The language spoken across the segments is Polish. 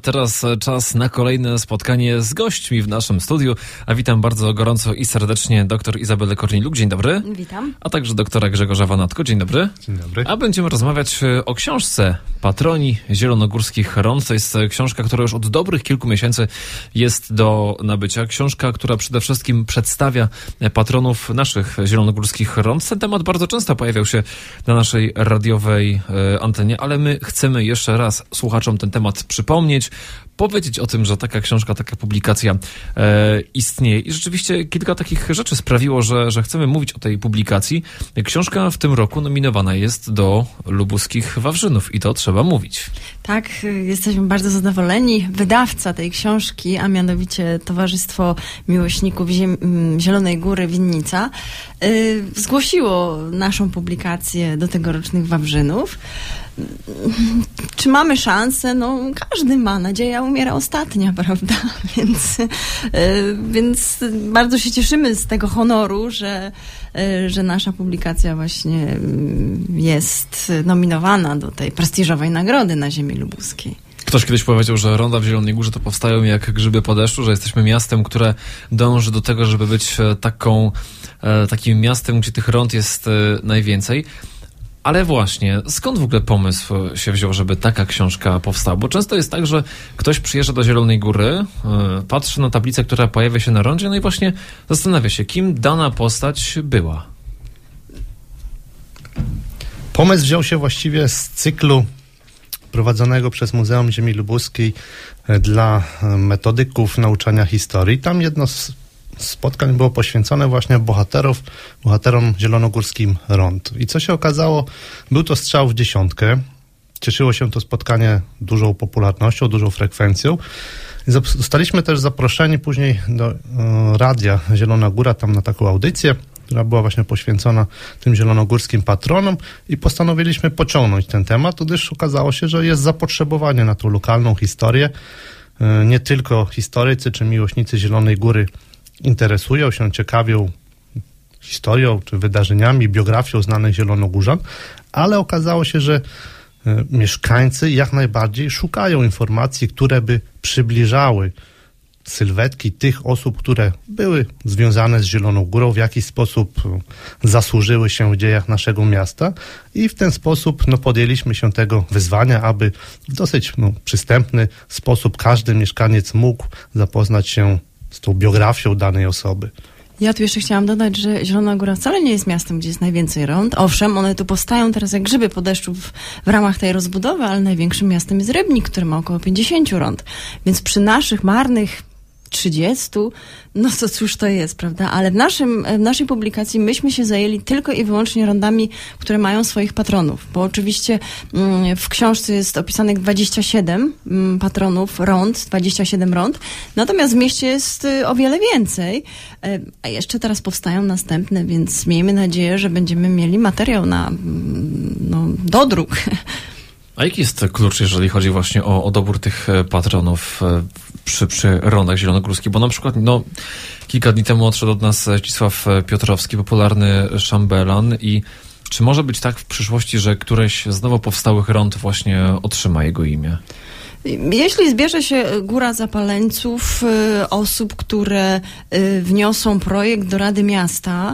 teraz czas na kolejne spotkanie z gośćmi w naszym studiu. A witam bardzo gorąco i serdecznie dr Izabelę Korniluk. Dzień dobry. Witam. A także doktora Grzegorza Wanatko. Dzień dobry. Dzień dobry. A będziemy rozmawiać o książce Patroni Zielonogórskich Rond. To jest książka, która już od dobrych kilku miesięcy jest do nabycia. Książka, która przede wszystkim przedstawia patronów naszych zielonogórskich rond. Ten temat bardzo często pojawiał się na naszej radiowej antenie, ale my chcemy jeszcze raz słuchaczom ten temat przypomnieć, powiedzieć o tym, że taka książka, taka publikacja istnieje. I rzeczywiście kilka takich rzeczy sprawiło, że chcemy mówić o tej publikacji. Książka w tym roku nominowana jest do Lubuskich Wawrzynów i to trzeba mówić. Tak, jesteśmy bardzo zadowoleni. Wydawca tej książki, a mianowicie Towarzystwo Miłośników Zielonej Góry Winnica, zgłosiło naszą publikację do tegorocznych Wawrzynów. Czy mamy szansę? No, każdy ma. Nadzieja umiera ostatnia, prawda? Więc bardzo się cieszymy z tego honoru, że nasza publikacja właśnie jest nominowana do tej prestiżowej nagrody na ziemi lubuskiej. Ktoś kiedyś powiedział, że ronda w Zielonej Górze to powstają jak grzyby po deszczu, że jesteśmy miastem, które dąży do tego, żeby być takim miastem, gdzie tych rond jest najwięcej. Ale właśnie, skąd w ogóle pomysł się wziął, żeby taka książka powstała? Bo często jest tak, że ktoś przyjeżdża do Zielonej Góry, patrzy na tablicę, która pojawia się na rondzie, no i właśnie zastanawia się, kim dana postać była. Pomysł wziął się właściwie z cyklu prowadzonego przez Muzeum Ziemi Lubuskiej dla metodyków nauczania historii. Tam jedno z spotkań było poświęcone właśnie bohaterom zielonogórskim rond. I co się okazało, był to strzał w dziesiątkę. Cieszyło się to spotkanie dużą popularnością, dużą frekwencją. I zostaliśmy też zaproszeni później do Radia Zielona Góra, tam na taką audycję, która była właśnie poświęcona tym zielonogórskim patronom i postanowiliśmy pociągnąć ten temat, gdyż okazało się, że jest zapotrzebowanie na tą lokalną historię. Nie tylko historycy czy miłośnicy Zielonej Góry interesują się, ciekawią historią czy wydarzeniami, biografią znanych zielonogórzan, ale okazało się, że mieszkańcy jak najbardziej szukają informacji, które by przybliżały sylwetki tych osób, które były związane z Zieloną Górą, w jakiś sposób zasłużyły się w dziejach naszego miasta i w ten sposób podjęliśmy się tego wyzwania, aby w dosyć przystępny sposób każdy mieszkaniec mógł zapoznać się z tą biografią danej osoby. Ja tu jeszcze chciałam dodać, że Zielona Góra wcale nie jest miastem, gdzie jest najwięcej rond. Owszem, one tu powstają teraz jak grzyby po deszczu w ramach tej rozbudowy, ale największym miastem jest Rybnik, który ma około 50 rond. Więc przy naszych marnych 30, no to cóż to jest, prawda? Ale w naszej publikacji myśmy się zajęli tylko i wyłącznie rondami, które mają swoich patronów, bo oczywiście w książce jest opisanych 27 patronów rond, 27 rond, natomiast w mieście jest o wiele więcej, a jeszcze teraz powstają następne, więc miejmy nadzieję, że będziemy mieli materiał na dodruk. A jaki jest klucz, jeżeli chodzi właśnie o dobór tych patronów przy rondach zielonogórskich? Bo na przykład kilka dni temu odszedł od nas Zdzisław Piotrowski, popularny szambelan i czy może być tak w przyszłości, że któreś z nowo powstałych rond właśnie otrzyma jego imię? Jeśli zbierze się góra zapaleńców, osób, które wniosą projekt do Rady Miasta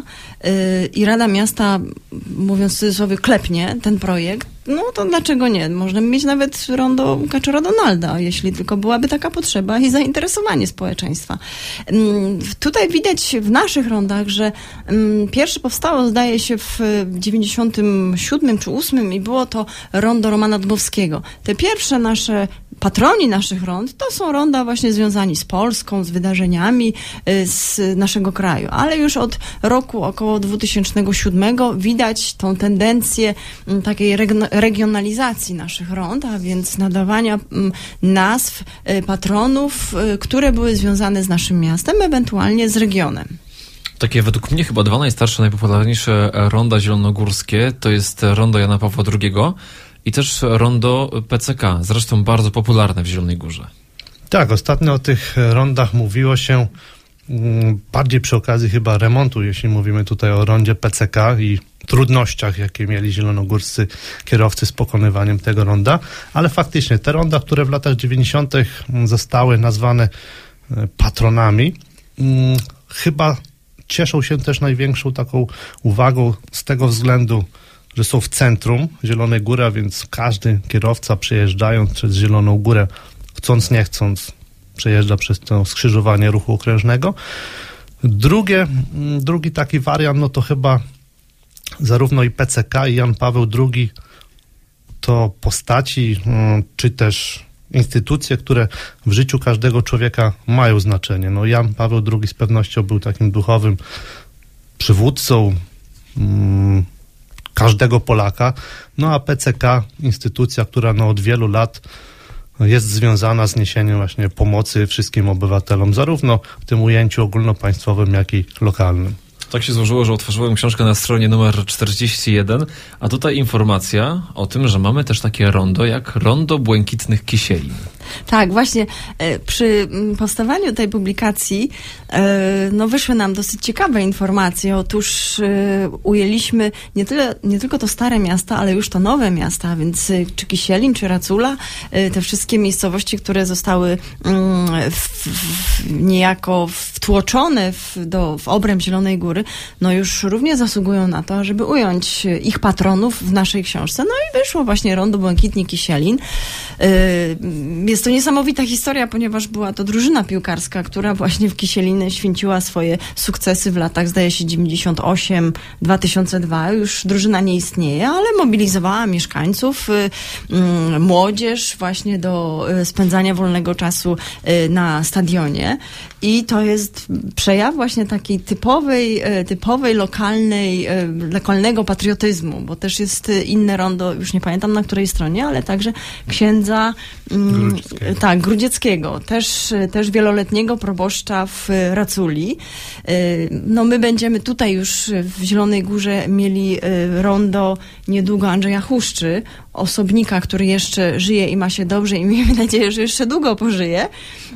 i Rada Miasta, mówiąc w cudzysłowie, klepnie ten projekt, no to dlaczego nie? Można mieć nawet rondo Kaczora Donalda, jeśli tylko byłaby taka potrzeba i zainteresowanie społeczeństwa. Tutaj widać w naszych rondach, że pierwsze powstało, zdaje się, w 97 czy 8 i było to rondo Romana Dmowskiego. Te pierwsze patroni naszych rond to są ronda właśnie związani z Polską, z wydarzeniami z naszego kraju. Ale już od roku około 2007 widać tą tendencję takiej regionalizacji naszych rond, a więc nadawania nazw patronów, które były związane z naszym miastem, ewentualnie z regionem. Takie według mnie chyba dwa najstarsze, najpopularniejsze ronda zielonogórskie to jest rondo Jana Pawła II i też rondo PCK, zresztą bardzo popularne w Zielonej Górze. Tak, ostatnio o tych rondach mówiło się bardziej przy okazji chyba remontu, jeśli mówimy tutaj o rondzie PCK i trudnościach, jakie mieli zielonogórscy kierowcy z pokonywaniem tego ronda, ale faktycznie te ronda, które w latach 90. zostały nazwane patronami, chyba cieszą się też największą taką uwagą z tego względu, że są w centrum Zielonej Góry, a więc każdy kierowca przejeżdżając przez Zieloną Górę, chcąc nie chcąc, przejeżdża przez to skrzyżowanie ruchu okrężnego. Drugi taki wariant, no to chyba zarówno i PCK, i Jan Paweł II to postaci, czy też instytucje, które w życiu każdego człowieka mają znaczenie. No Jan Paweł II z pewnością był takim duchowym przywódcą każdego Polaka, no a PCK, instytucja, która no od wielu lat jest związana z niesieniem właśnie pomocy wszystkim obywatelom, zarówno w tym ujęciu ogólnopaństwowym, jak i lokalnym. Tak się złożyło, że otworzyłem książkę na stronie numer 41, a tutaj informacja o tym, że mamy też takie rondo jak Rondo Błękitnych Kisielin. Tak, właśnie przy powstawaniu tej publikacji no wyszły nam dosyć ciekawe informacje. Otóż ujęliśmy nie tylko to stare miasta, ale już to nowe miasta, więc czy Kisielin, czy Racula, te wszystkie miejscowości, które zostały niejako wtłoczone w obręb Zielonej Góry, no już równie zasługują na to, żeby ująć ich patronów w naszej książce. No i wyszło właśnie Rondo Błękitny Kisielin. Jest to niesamowita historia, ponieważ była to drużyna piłkarska, która właśnie w Kisielinie święciła swoje sukcesy w latach, zdaje się, 98-2002. Już drużyna nie istnieje, ale mobilizowała mieszkańców, młodzież właśnie do spędzania wolnego czasu na stadionie. I to jest przejaw właśnie takiej typowej lokalnego patriotyzmu, bo też jest inne rondo, już nie pamiętam na której stronie, ale także księdza Grudzieckiego, też wieloletniego proboszcza w Raculi. No my będziemy tutaj już w Zielonej Górze mieli rondo niedługo Andrzeja Huszczy, osobnika, który jeszcze żyje i ma się dobrze i miejmy nadzieję, że jeszcze długo pożyje.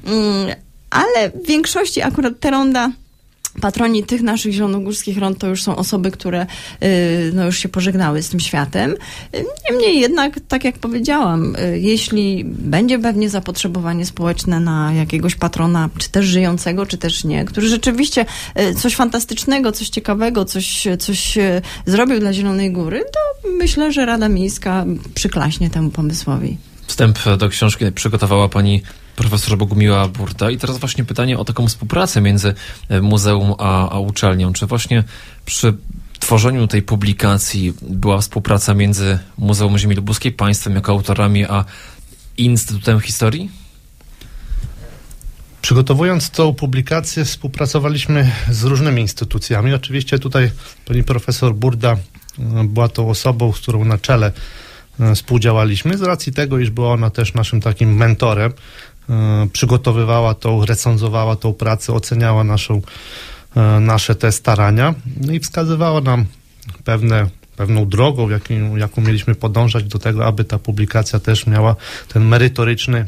Ale w większości akurat te ronda, patroni tych naszych zielonogórskich rond to już są osoby, które no już się pożegnały z tym światem. Niemniej jednak, tak jak powiedziałam, jeśli będzie pewnie zapotrzebowanie społeczne na jakiegoś patrona, czy też żyjącego, czy też nie, który rzeczywiście coś fantastycznego, coś ciekawego, coś zrobił dla Zielonej Góry, to myślę, że Rada Miejska przyklaśnie temu pomysłowi. Wstęp do książki przygotowała pani profesor Bogumiła Burda. I teraz właśnie pytanie o taką współpracę między muzeum a uczelnią. Czy właśnie przy tworzeniu tej publikacji była współpraca między Muzeum Ziemi Lubuskiej, państwem jako autorami, a Instytutem Historii? Przygotowując tą publikację, współpracowaliśmy z różnymi instytucjami. Oczywiście tutaj pani profesor Burda była tą osobą, z którą na czele współdziałaliśmy, z racji tego, iż była ona też naszym takim mentorem. Przygotowywała recenzowała tą pracę, oceniała nasze te starania, no i wskazywała nam pewną drogą, jaką mieliśmy podążać do tego, aby ta publikacja też miała ten merytoryczny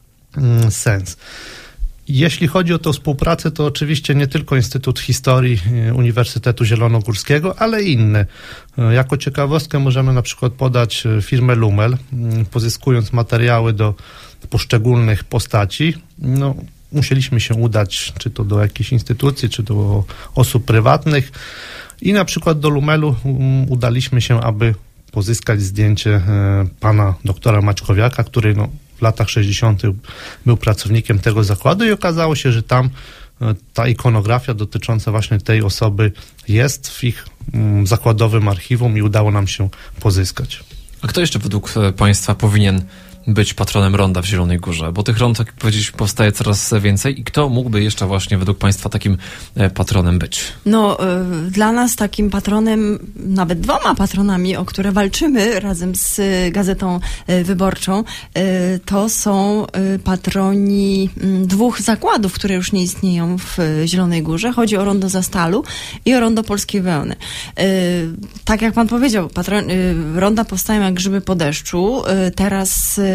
sens. Jeśli chodzi o tę współpracę, to oczywiście nie tylko Instytut Historii Uniwersytetu Zielonogórskiego, ale i inne. Jako ciekawostkę możemy na przykład podać firmę Lumel, pozyskując materiały do poszczególnych postaci. No, musieliśmy się udać czy to do jakiejś instytucji, czy do osób prywatnych i na przykład do Lumelu udaliśmy się, aby pozyskać zdjęcie pana doktora Maćkowiaka, który w latach 60. był pracownikiem tego zakładu i okazało się, że tam ta ikonografia dotycząca właśnie tej osoby jest w ich zakładowym archiwum i udało nam się pozyskać. A kto jeszcze według państwa powinien być patronem ronda w Zielonej Górze? Bo tych rond, jak powiedzieliśmy, powstaje coraz więcej i kto mógłby jeszcze właśnie według państwa takim patronem być? No, dla nas takim patronem, nawet dwoma patronami, o które walczymy razem z Gazetą Wyborczą, to są patroni dwóch zakładów, które już nie istnieją w Zielonej Górze. Chodzi o rondo Zastalu i o rondo Polskiej Wełny. Tak jak pan powiedział, ronda powstają jak grzyby po deszczu. Teraz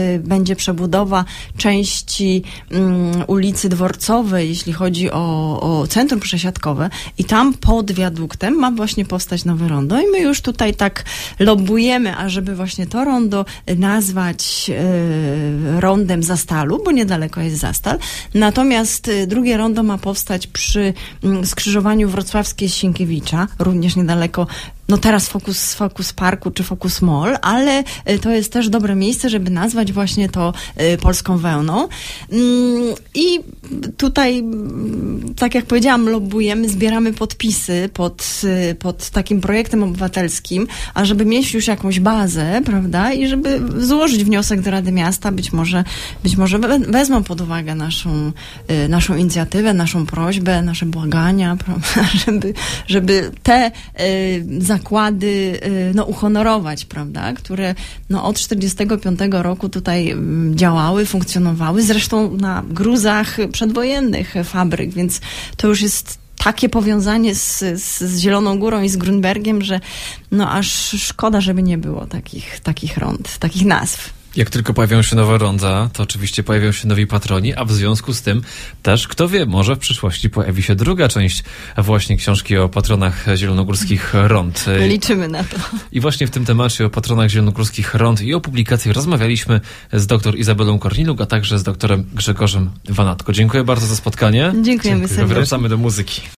będzie przebudowa części ulicy Dworcowej, jeśli chodzi o centrum przesiadkowe i tam pod wiaduktem ma właśnie powstać nowe rondo i my już tutaj tak lobbujemy, ażeby właśnie to rondo nazwać rondem Zastalu, bo niedaleko jest Zastal. Natomiast drugie rondo ma powstać przy skrzyżowaniu Wrocławskiej z Sienkiewicza, również niedaleko, no teraz Focus Parku czy Focus Mall, ale to jest też dobre miejsce, żeby nazwać właśnie to polską wełną. I tutaj, tak jak powiedziałam, lobbujemy, zbieramy podpisy pod takim projektem obywatelskim, a żeby mieć już jakąś bazę, prawda, i żeby złożyć wniosek do Rady Miasta, być może wezmą pod uwagę naszą inicjatywę, naszą prośbę, nasze błagania, prawda, żeby te zakłady uhonorować, prawda, które od 1945 roku tutaj działały, funkcjonowały, zresztą na gruzach przedwojennych fabryk, więc to już jest takie powiązanie z Zieloną Górą i z Grunbergiem, że aż szkoda, żeby nie było takich rond, takich nazw. Jak tylko pojawią się nowe ronda, to oczywiście pojawią się nowi patroni, a w związku z tym też, kto wie, może w przyszłości pojawi się druga część właśnie książki o patronach zielonogórskich rond. Liczymy na to. I właśnie w tym temacie o patronach zielonogórskich rond i o publikacji rozmawialiśmy z dr Izabelą Korniluk, a także z doktorem Grzegorzem Wanatko. Dziękuję bardzo za spotkanie. Dziękujemy serdecznie. Wracamy do muzyki.